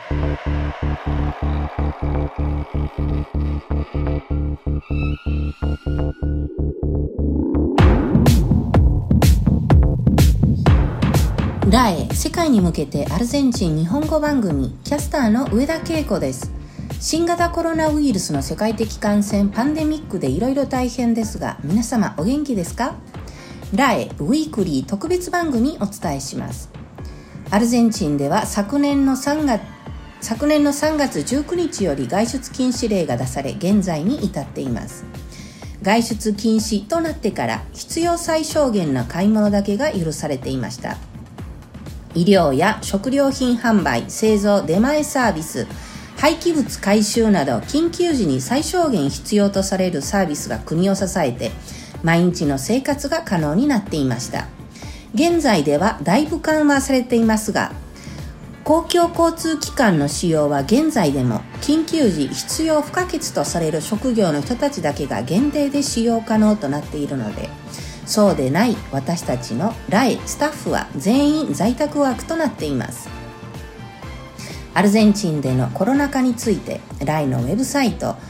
ラエ世界に向けてアルゼンチン日本語番組キャスターの上田恵子です。新型コロナウイルスの世界的感染パンデミックでいろいろ大変ですが、皆様お元気ですか？ラエウィークリー特別番組お伝えします。アルゼンチンでは昨年の3月19日より外出禁止令が出され、現在に至っています。外出禁止となってから必要最小限の買い物だけが許されていました。医療や食料品販売、製造、出前サービス、廃棄物回収など緊急時に最小限必要とされるサービスが国を支えて毎日の生活が可能になっていました。現在ではだいぶ緩和されていますが、公共交通機関の使用は現在でも緊急時必要不可欠とされる職業の人たちだけが限定で使用可能となっているので、そうでない私たちのラエスタッフは全員在宅ワークとなっています。アルゼンチンでのコロナ禍についてラエのウェブサイト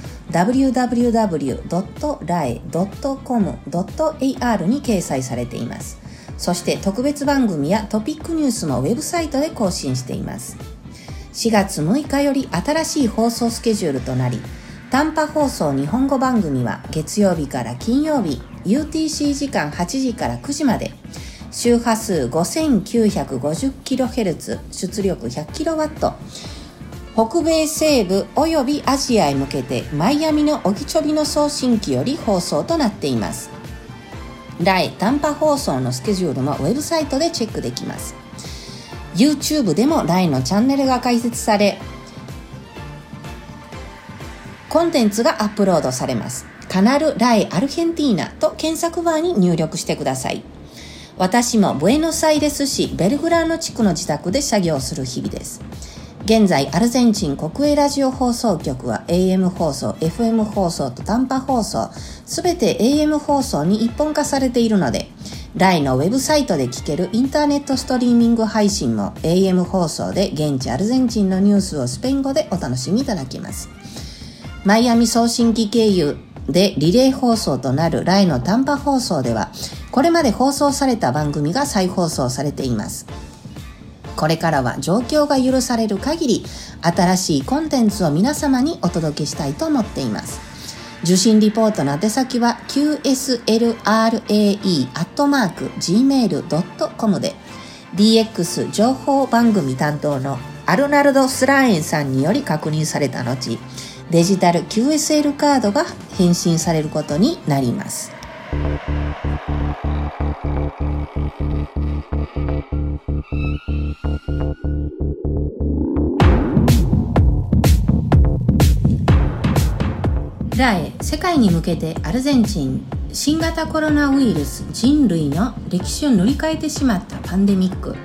www.rae.com.ar に掲載されています。そして特別番組やトピックニュースもウェブサイトで更新しています。4月6日より新しい放送スケジュールとなり、短波放送日本語番組は月曜日から金曜日 UTC 時間8時から9時まで、周波数 5950kHz、 出力 100kW、 北米西部およびアジアへ向けてマイアミのオキチョビの送信機より放送となっています。ラエ短波放送のスケジュールもウェブサイトでチェックできます。 YouTube でもラエのチャンネルが開設され、コンテンツがアップロードされます。カナルラエアルヘンティーナと検索バーに入力してください。私もブエノスアイレス市ベルグラーノ地区の自宅で作業する日々です。現在アルゼンチン国営ラジオ放送局は AM 放送、FM 放送と短波放送、すべて AM 放送に一本化されているので、ラエのウェブサイトで聞けるインターネットストリーミング配信も AM 放送で現地アルゼンチンのニュースをスペイン語でお楽しみいただけます。マイアミ送信機経由でリレー放送となるラエの短波放送では、これまで放送された番組が再放送されています。これからは状況が許される限り新しいコンテンツを皆様にお届けしたいと思っています。受信リポートの宛先は qslrae@gmail.com で、 DX 情報番組担当のアルナルド・スラーエンさんにより確認された後、デジタル QSL カードが返信されることになります。ラエ世界に向けてアルゼンチン新型コロナウイルス人類の歴史を塗り替えてしまったパンデミック。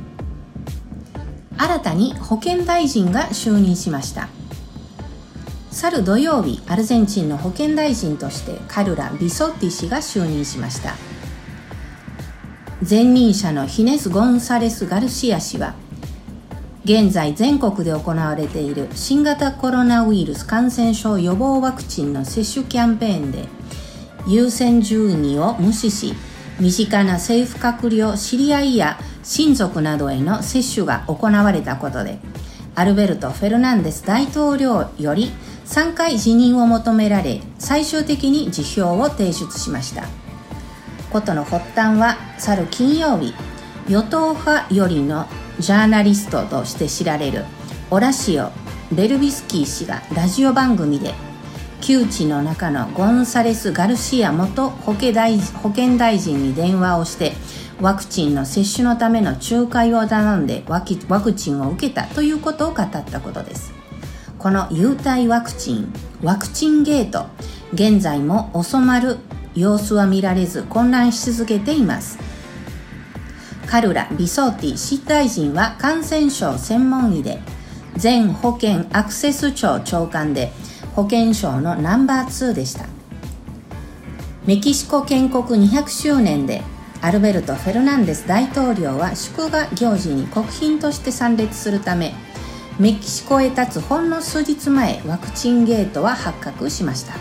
新たに保健大臣が就任しました。去る土曜日、アルゼンチンの保健大臣としてカルラ・ビソッティ氏が就任しました。前任者のヒネス・ゴンサレス・ガルシア氏は、現在全国で行われている新型コロナウイルス感染症予防ワクチンの接種キャンペーンで優先順位を無視し、身近な政府閣僚、知り合いや親族などへの接種が行われたことで、アルベルト・フェルナンデス大統領より3回辞任を求められ、最終的に辞表を提出しました。ことの発端は、去る金曜日、与党派よりのジャーナリストとして知られるオラシオ・ベルビスキー氏がラジオ番組で、旧知の中のゴンサレス・ガルシア元保健大臣に電話をして、ワクチンの接種のための仲介を頼んでワクチンを受けたということを語ったことです。この有体ワクチンゲート、現在も収まる様子は見られず混乱し続けています。カルラ・ビソーティ新大臣は感染症専門医で、前保健アクセス庁長官で、保健省のナンバー2でした。メキシコ建国200周年でアルベルト・フェルナンデス大統領は祝賀行事に国賓として参列するため、 メキシコへ立つほんの数日前、ワクチンゲートは発覚しました。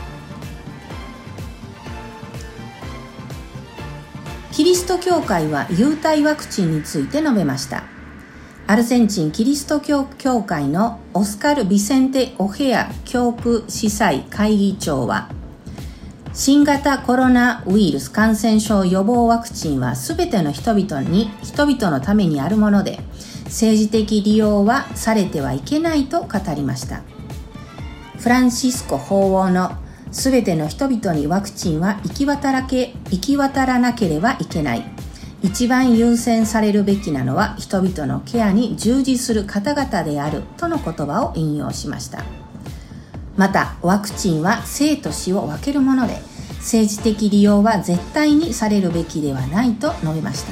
キリスト教会は優待ワクチンについて述べました。アルゼンチンキリスト教協会のオスカル・ビセンテ・オヘア教区司祭会議長は、新型コロナウイルス感染症予防ワクチンはすべての人々のためにあるもので、政治的利用はされてはいけないと語りました。フランシスコ法王のすべての人々にワクチンは行き渡らなければいけない。一番優先されるべきなのは人々のケアに従事する方々であるとの言葉を引用しました。また、ワクチンは生と死を分けるもので、政治的利用は絶対にされるべきではないと述べました。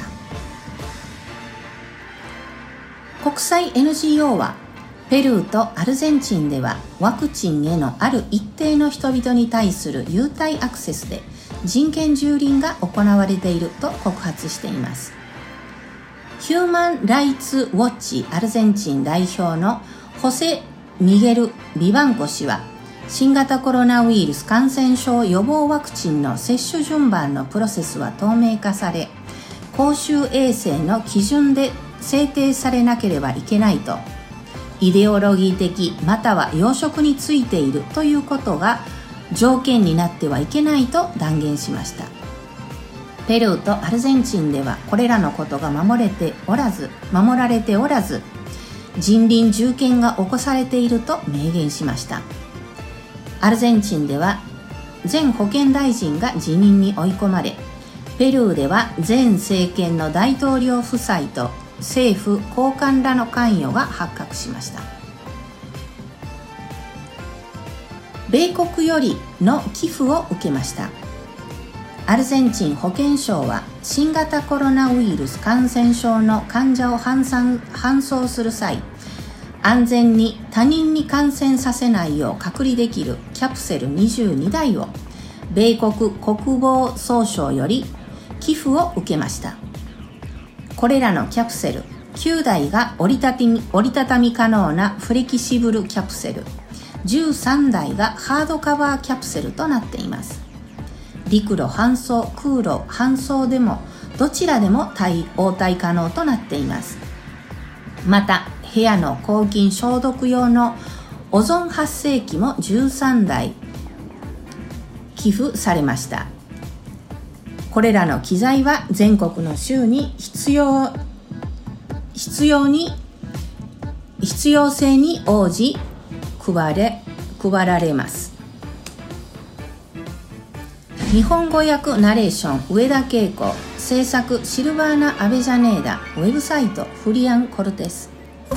国際 NGO は、ペルーとアルゼンチンではワクチンへのある一定の人々に対する優待アクセスで人権蹂躙が行われていると告発しています。ヒューマン・ライツ・ウォッチアルゼンチン代表のホセ・ミゲル・ビバンコ氏は、新型コロナウイルス感染症予防ワクチンの接種順番のプロセスは透明化され、公衆衛生の基準で制定されなければいけないと、イデオロギー的または要職についているということが条件になってはいけないと断言しました。ペルーとアルゼンチンではこれらのことが守られておらず、人倫従権が起こされていると明言しました。アルゼンチンでは前保健大臣が辞任に追い込まれ、ペルーでは前政権の大統領夫妻と政府高官らの関与が発覚しました。米国よりの寄付を受けました。アルゼンチン保健省は新型コロナウイルス感染症の患者を搬送する際、安全に他人に感染させないよう隔離できるキャプセル22台を米国国防総省より寄付を受けました。これらのキャプセル9台が折りたたみ可能なフレキシブルキャプセル、13台がハードカバーキャプセルとなっています。陸路搬送、空路搬送でもどちらでも応対可能となっています。また、部屋の抗菌消毒用のオゾン発生器も13台寄付されました。これらの機材は全国の州に必要性に応じ配られます。日本語訳ナレーション上田恵子、制作シルバーナ・アベジャネーダ、ウェブサイトフリアン・コルテス。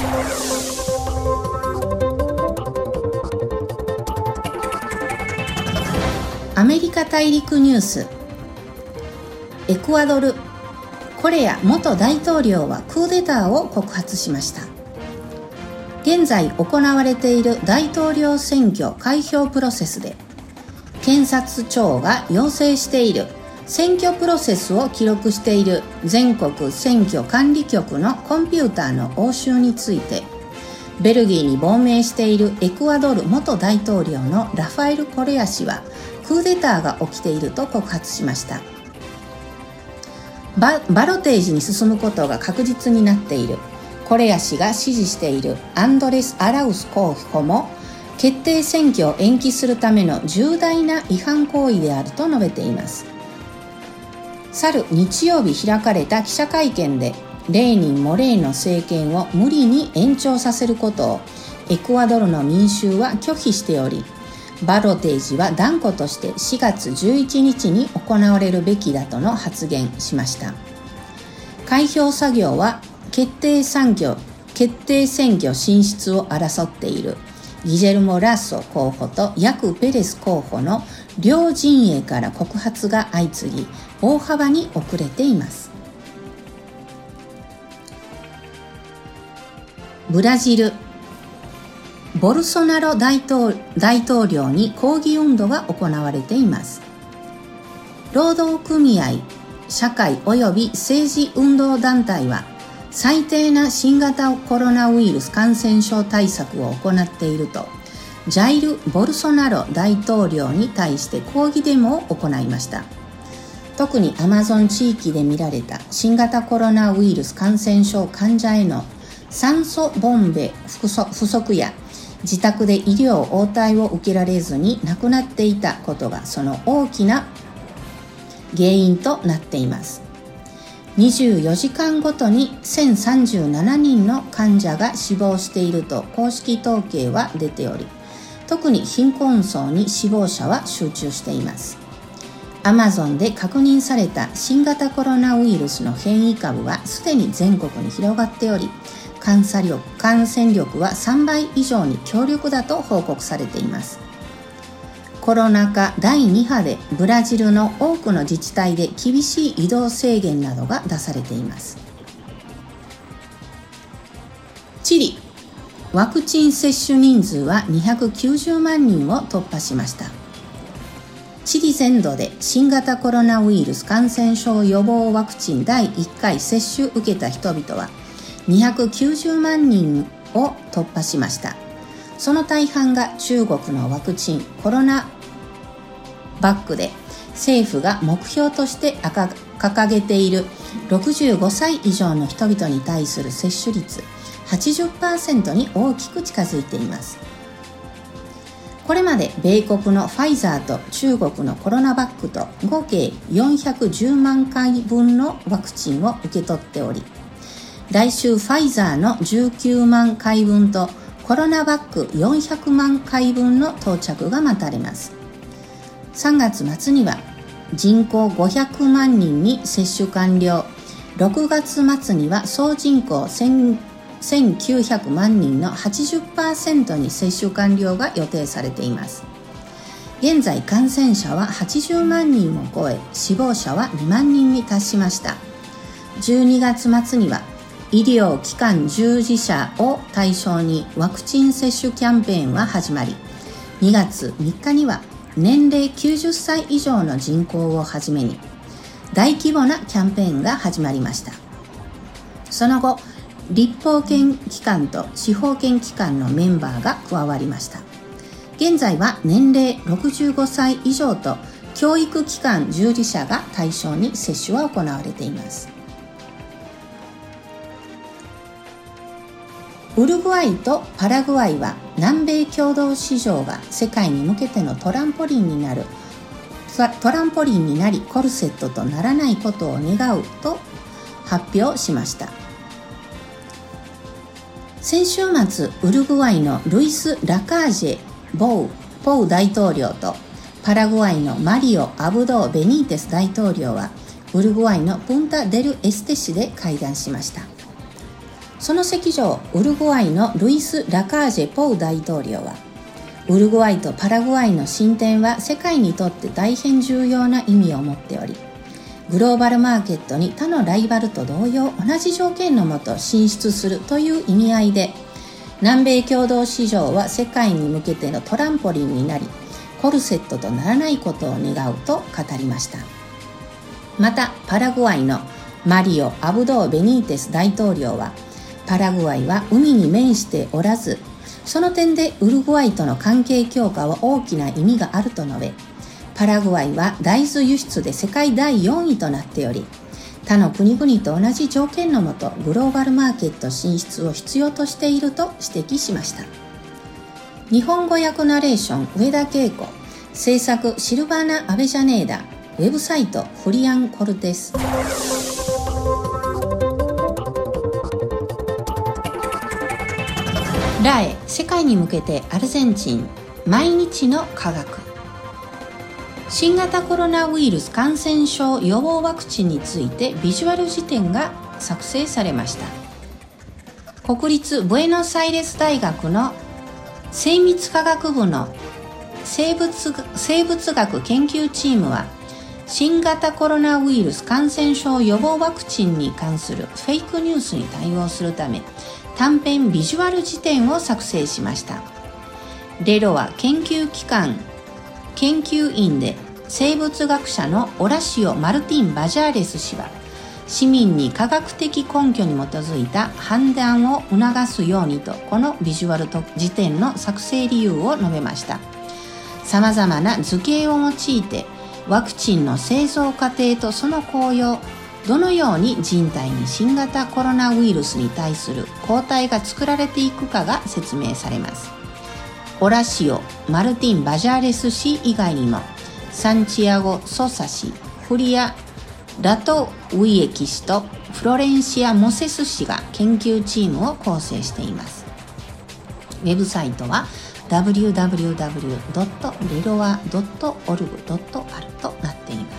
アメリカ大陸ニュース。エクアドル、コレア元大統領はクーデターを告発しました。現在行われている大統領選挙開票プロセスで、検察庁が要請している選挙プロセスを記録している全国選挙管理局のコンピューターの押収について、ベルギーに亡命しているエクアドル元大統領のラファエル・コレア氏はクーデターが起きていると告発しました。バロテージに進むことが確実になっているコレア氏が支持しているアンドレス・アラウス候補も決定選挙を延期するための重大な違反行為であると述べています。去る日曜日開かれた記者会見で、レーニン・モレーノ政権を無理に延長させることをエクアドルの民衆は拒否しており、バロテージは断固として4月11日に行われるべきだとの発言しました。開票作業は決定選挙進出を争っているギジェルモ・ラッソ候補とヤク・ペレス候補の両陣営から告発が相次ぎ、大幅に遅れています。ブラジル、ボルソナロ大統領に抗議運動が行われています。労働組合、社会及び政治運動団体は最低な新型コロナウイルス感染症対策を行っているとジャイル・ボルソナロ大統領に対して抗議デモを行いました。特にアマゾン地域で見られた新型コロナウイルス感染症患者への酸素ボンベ不足や自宅で医療応対を受けられずに亡くなっていたことがその大きな原因となっています。24時間ごとに1037人の患者が死亡していると公式統計は出ており、特に貧困層に死亡者は集中しています。アマゾンで確認された新型コロナウイルスの変異株はすでに全国に広がっており、感染力は3倍以上に強力だと報告されています。コロナ禍第2波でブラジルの多くの自治体で厳しい移動制限などが出されています。チリ、ワクチン接種人数は290万人を突破しました。チリ全土で新型コロナウイルス感染症予防ワクチン第1回接種受けた人々は290万人を突破しました。その大半が中国のワクチンコロナバックで、政府が目標として掲げている65歳以上の人々に対する接種率 80% に大きく近づいています。これまで米国のファイザーと中国のコロナバックと合計410万回分のワクチンを受け取っており、来週ファイザーの19万回分とコロナバック400万回分の到着が待たれます。3月末には人口500万人に接種完了、6月末には総人口1900万人の 80% に接種完了が予定されています。現在感染者は80万人を超え、死亡者は2万人に達しました。12月末には医療機関従事者を対象にワクチン接種キャンペーンは始まり、2月3日には年齢90歳以上の人口をはじめに大規模なキャンペーンが始まりました。その後、立法権機関と司法権機関のメンバーが加わりました。現在は年齢65歳以上と教育機関従事者が対象に接種は行われています。ウルグアイとパラグアイは南米共同市場が世界に向けてのトランポリンになりコルセットとならないことを願うと発表しました。先週末、ウルグアイのルイス・ラカージェ・ポウ大統領とパラグアイのマリオ・アブド・ベニーテス大統領はウルグアイのプンタ・デル・エステ市で会談しました。その席上、ウルグアイのルイス・ラカージェ・ポウ大統領は、ウルグアイとパラグアイの進展は世界にとって大変重要な意味を持っており、グローバルマーケットに他のライバルと同様同じ条件のもと進出するという意味合いで、南米共同市場は世界に向けてのトランポリンになり、コルセットとならないことを願うと語りました。また、パラグアイのマリオ・アブド・ベニーテス大統領は、パラグアイは海に面しておらず、その点でウルグアイとの関係強化は大きな意味があると述べ、パラグアイは大豆輸出で世界第4位となっており、他の国々と同じ条件のもとグローバルマーケット進出を必要としていると指摘しました。日本語訳ナレーション上田恵子、制作シルバーナ・アベジャネーダ、ウェブサイトフリアン・コルテス。ラエ、世界に向けてアルゼンチン、毎日の科学。新型コロナウイルス感染症予防ワクチンについてビジュアル辞典が作成されました。国立ブエノスアイレス大学の精密科学部の生物学研究チームは、新型コロナウイルス感染症予防ワクチンに関するフェイクニュースに対応するため短編ビジュアル辞典を作成しました。レロは研究員で生物学者のオラシオ・マルティン・バジャーレス氏は、 市民に科学的根拠に基づいた判断を促すようにと、このビジュアル辞典の作成理由を述べました。さまざまな図形を用いてワクチンの製造過程とその効用、どのように人体に新型コロナウイルスに対する抗体が作られていくかが説明されます。オラシオ・マルティン・バジャーレス氏以外にもサンチアゴ・ソサ氏、フリア・ラトウイエキ氏とフロレンシア・モセス氏が研究チームを構成しています。ウェブサイトは www.leroa.org.ar となっています。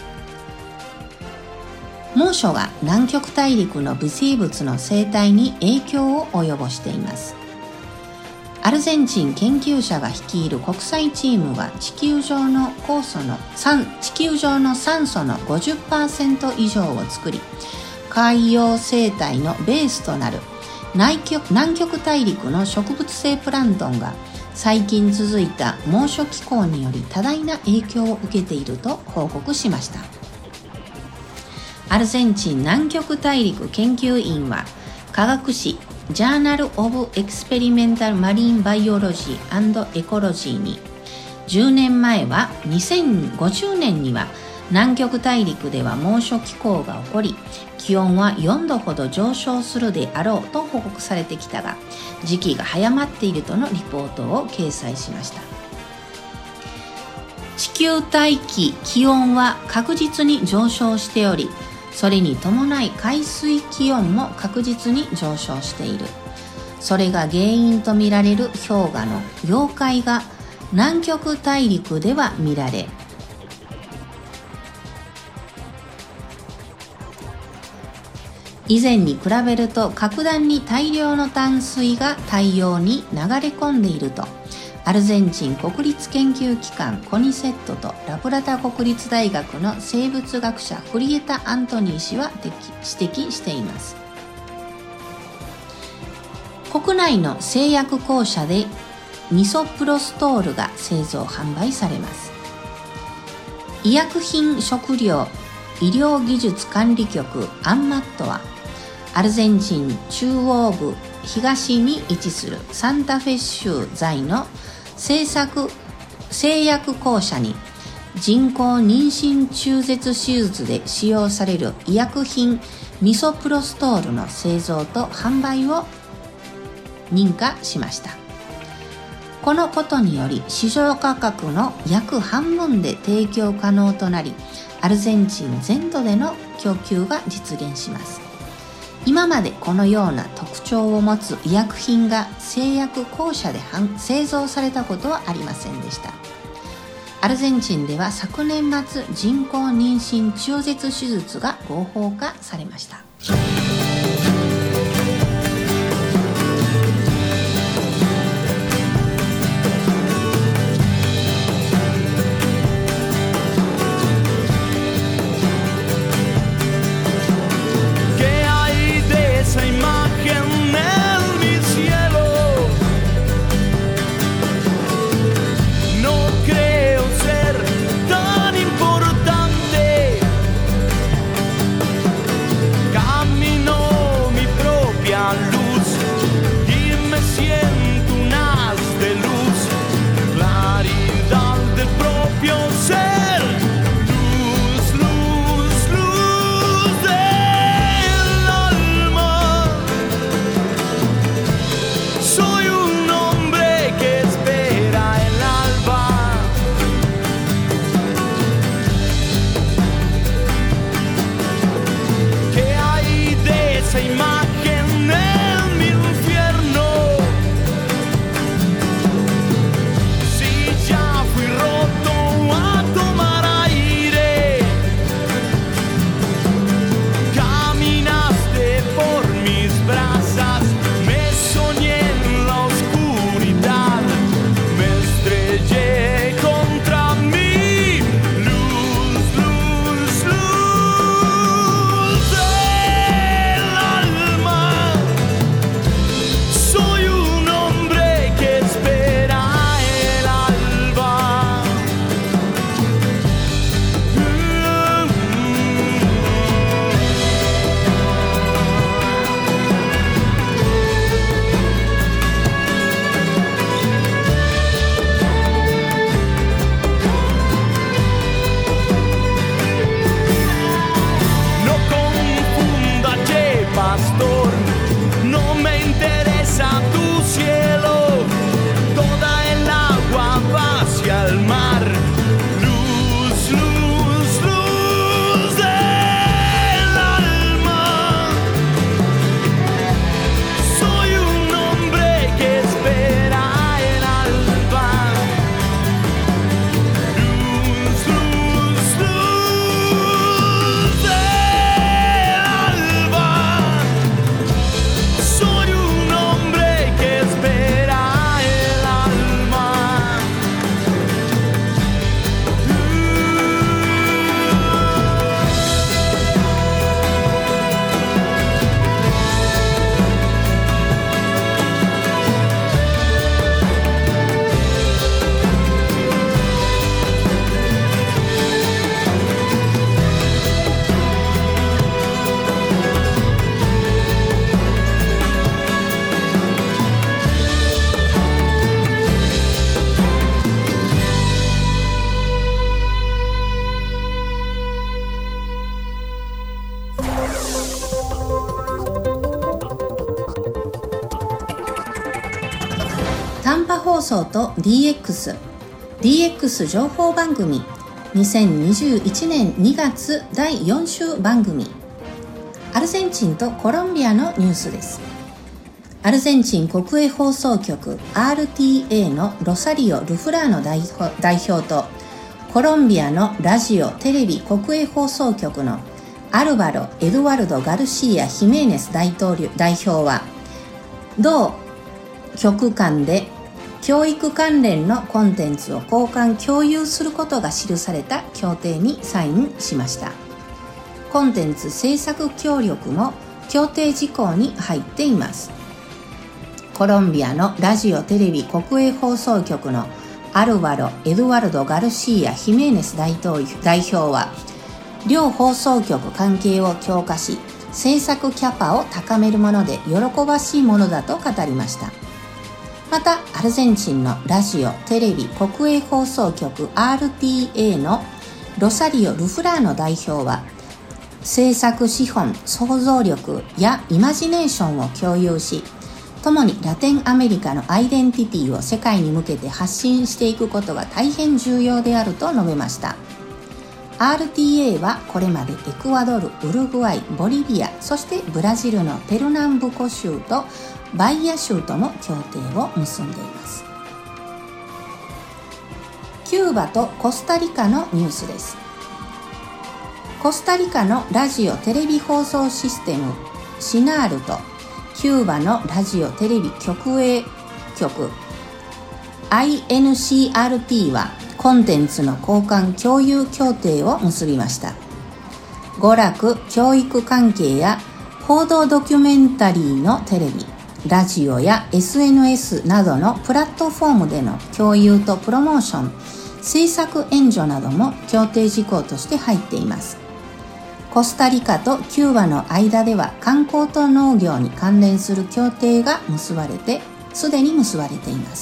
猛暑が南極大陸の微生物の生態に影響を及ぼしています。アルゼンチン研究者が率いる国際チームは地球上の酸素の 50% 以上を作り、海洋生態のベースとなる南極大陸の植物性プラントンが最近続いた猛暑気候により多大な影響を受けていると報告しました。アルゼンチン南極大陸研究院は科学誌ジャーナル・オブ・エクスペリメンタル・マリン・バイオロジー&エコロジーに、10年前は2050年には南極大陸では猛暑気候が起こり、気温は4度ほど上昇するであろうと報告されてきたが、時期が早まっているとのリポートを掲載しました。地球大気気温は確実に上昇しており、それに伴い海水気温も確実に上昇している。それが原因とみられる氷河の溶解が南極大陸では見られ、以前に比べると格段に大量の淡水が大洋に流れ込んでいると、アルゼンチン国立研究機関コニセットとラプラタ国立大学の生物学者フリエタ・アントニー氏は指摘しています。国内の製薬公社でミソプロストールが製造販売されます。医薬品食料医療技術管理局アンマットは、アルゼンチン中央部東に位置するサンタフェ州在の製薬公社に、人工妊娠中絶手術で使用される医薬品ミソプロストールの製造と販売を認可しました。このことにより市場価格の約半分で提供可能となり、アルゼンチン全土での供給が実現します。今までこのような特徴を持つ医薬品が製薬公社で製造されたことはありませんでした。アルゼンチンでは昨年末、人工妊娠中絶手術が合法化されました。 Camino 短波放送と DX 情報番組2021年2月第4週番組。アルゼンチンとコロンビアのニュースです。アルゼンチン国営放送局 RTA のロサリオ・ルフラーノ代表とコロンビアのラジオ・テレビ国営放送局のアルバロ・エドワルド・ガルシア・ヒメーネス代表は、同局間で教育関連のコンテンツを交換共有することが記された協定にサインしました。コンテンツ制作協力も協定事項に入っています。コロンビアのラジオテレビ国営放送局のアルバロ・エドワルド・ガルシア・ヒメーネス代表は、両放送局関係を強化し、制作キャパを高めるもので喜ばしいものだと語りました。また、アルゼンチンのラジオ・テレビ国営放送局 RTA のロサリオ・ルフラーノ代表は、制作資本、想像力やイマジネーションを共有し、共にラテンアメリカのアイデンティティを世界に向けて発信していくことが大変重要であると述べました。RTA はこれまでエクアドル、ウルグアイ、ボリビア、そしてブラジルのペルナンブコ州とバイア州との協定を結んでいます。キューバとコスタリカのニュースです。コスタリカのラジオ・テレビ放送システムシナールとキューバのラジオ・テレビ局営局 INCRT はコンテンツの交換共有協定を結びました。娯楽・教育関係や報道ドキュメンタリーのテレビ、ラジオや SNS などのプラットフォームでの共有とプロモーション、制作援助なども協定事項として入っています。コスタリカとキューバの間では観光と農業に関連する協定がすでに結ばれています。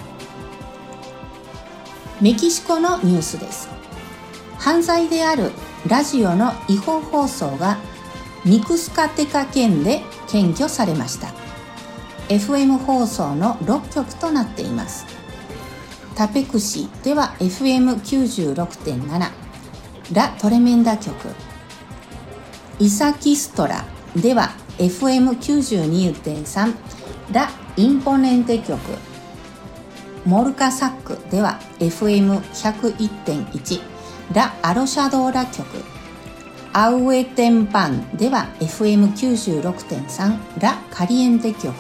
メキシコのニュースです。犯罪であるラジオの違法放送がミクスカテカ県で検挙されました。FM 放送の6局となっています。タペクシでは FM96.7 ラ・トレメンダ局、イサキストラでは FM92.3 ラ・インポネンテ局、モルカサックでは FM101.1 ラ・アロシャドーラ局、アウエテンパンでは FM96.3 ラ・カリエンテ局、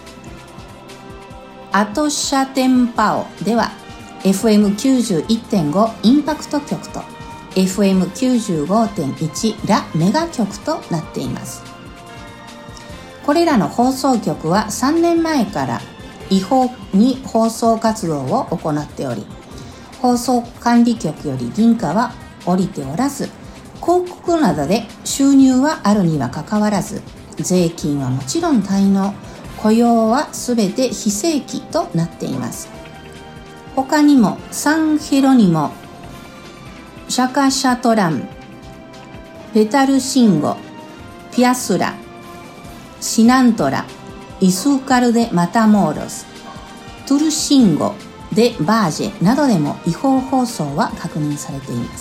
アトシャテンパオでは FM91.5 インパクト局と FM95.1 ラ・メガ局となっています。これらの放送局は3年前から違法に放送活動を行っており、放送管理局より認可は下りておらず、広告などで収入はあるにはかかわらず、税金はもちろん滞納、雇用はすべて非正規となっています。他にもサンヘロニモ、シャカシャトラン、ペタルシンゴ、ピアスラ、シナントラ、イスーカルでマタモーロス、トゥルシンゴでバージェなどでも違法放送は確認されています。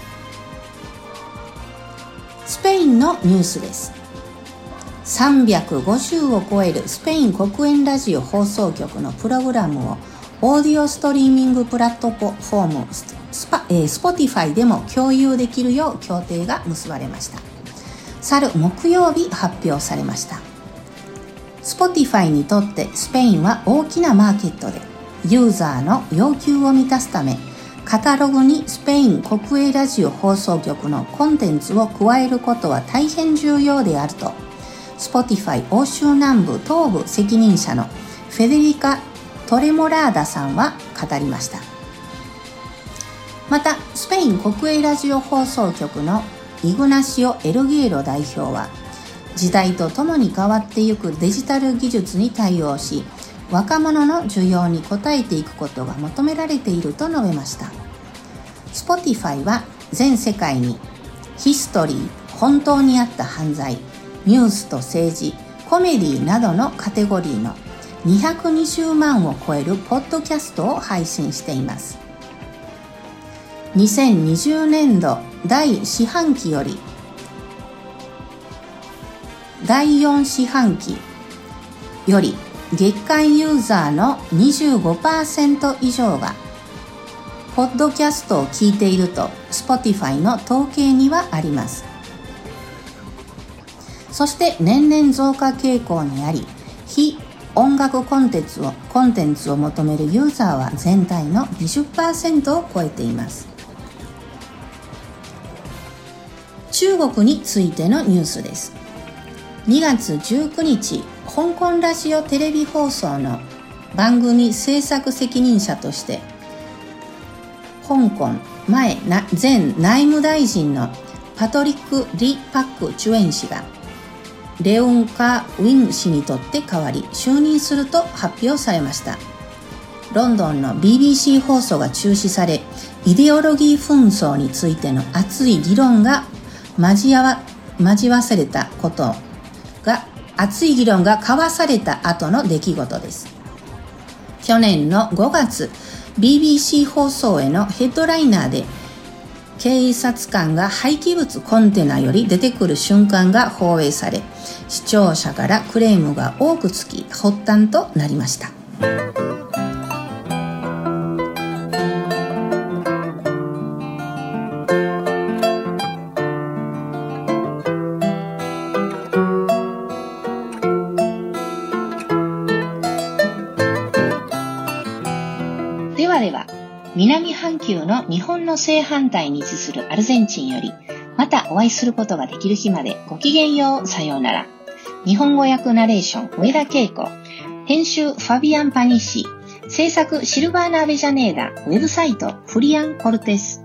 スペインのニュースです。350を超えるスペイン国営ラジオ放送局のプログラムをオーディオストリーミングプラットフォームSpotify でも共有できるよう協定が結ばれました。去る木曜日発表されました。Spotify にとってスペインは大きなマーケットで、ユーザーの要求を満たすため、カタログにスペイン国営ラジオ放送局のコンテンツを加えることは大変重要であると、Spotify 欧州南部東部責任者のフェデリカ・トレモラーダさんは語りました。また、スペイン国営ラジオ放送局のイグナシオ・エルゲーロ代表は、時代とともに変わっていくデジタル技術に対応し、若者の需要に応えていくことが求められていると述べました。Spotify は全世界にヒストリー、本当にあった犯罪、ニュースと政治、コメディなどのカテゴリーの 220万を超えるポッドキャストを配信しています。2020年度第四半期より第4四半期より月間ユーザーの 25% 以上がポッドキャストを聞いていると Spotify の統計にはあります。そして年々増加傾向にあり、非音楽コンテンツを求めるユーザーは全体の 20% を超えています。中国についてのニュースです。2月19日、香港ラジオテレビ放送の番組制作責任者として香港前内務大臣のパトリック・リ・パック・チュエン氏がレオン・カ・ウィン氏にとって代わり就任すると発表されました。ロンドンの BBC 放送が中止され、イデオロギー紛争についての熱い議論が交わされたことが熱い議論が交わされた後の出来事です。去年の5月、BBC 放送へのヘッドライナーで警察官が廃棄物コンテナより出てくる瞬間が放映され、視聴者からクレームが多くつき発端となりました。では南半球の日本の正反対に位置するアルゼンチンよりまたお会いすることができる日までごきげんよう、さようなら。日本語訳ナレーション上田恵子、編集ファビアン・パニッシ、制作シルバーナ・アベジャネーダ、ウェブサイトフリアン・コルテス。